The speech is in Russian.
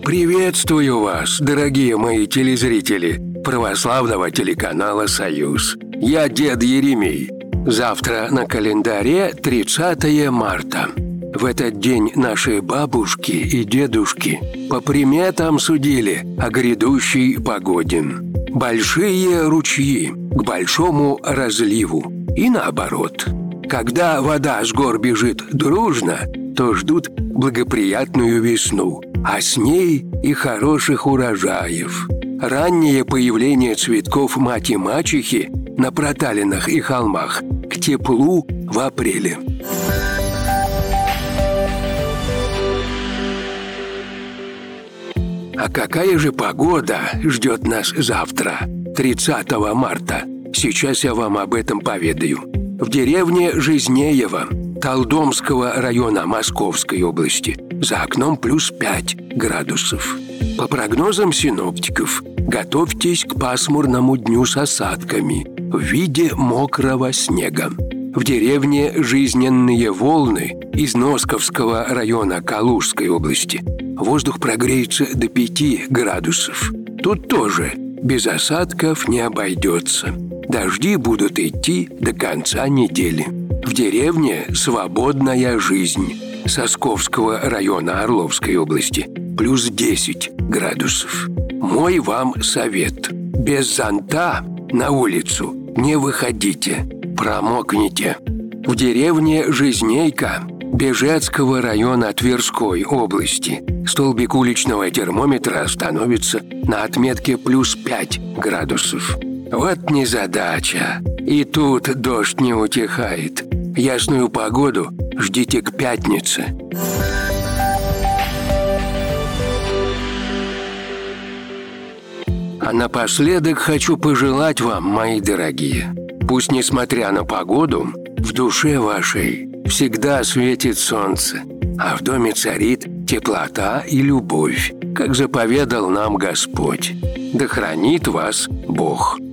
Приветствую вас, дорогие мои телезрители православного телеканала «Союз». Я дед Еремей. Завтра на календаре 30 марта. В этот день наши бабушки и дедушки по приметам судили о грядущей погоде. Большие ручьи к большому разливу и наоборот. Когда вода с гор бежит дружно, то ждут благоприятную весну, а с ней и хороших урожаев. Раннее появление цветков мать-мачехи на проталинах и холмах к теплу в апреле. А какая же погода ждет нас завтра, 30 марта? Сейчас я вам об этом поведаю. В деревне Жизнеево Талдомского района Московской области за окном плюс 5 градусов. По прогнозам синоптиков, готовьтесь к пасмурному дню с осадками в виде мокрого снега. В деревне Жизненные Волны из Носковского района Калужской области воздух прогреется до 5 градусов. Тут тоже без осадков не обойдется. Дожди будут идти до конца недели. В деревне Свободная Жизнь Сосковского района Орловской области плюс 10 градусов. Мой вам совет: без зонта на улицу не выходите, промокнете. В деревне Жизнейка Бежецкого района Тверской области столбик уличного термометра становится на отметке плюс 5 градусов. Вот незадача. И тут дождь не утихает. Ясную погоду ждите к пятнице. А напоследок хочу пожелать вам, мои дорогие, пусть, несмотря на погоду, в душе вашей всегда светит солнце, а в доме царит теплота и любовь, как заповедал нам Господь. Да хранит вас Бог.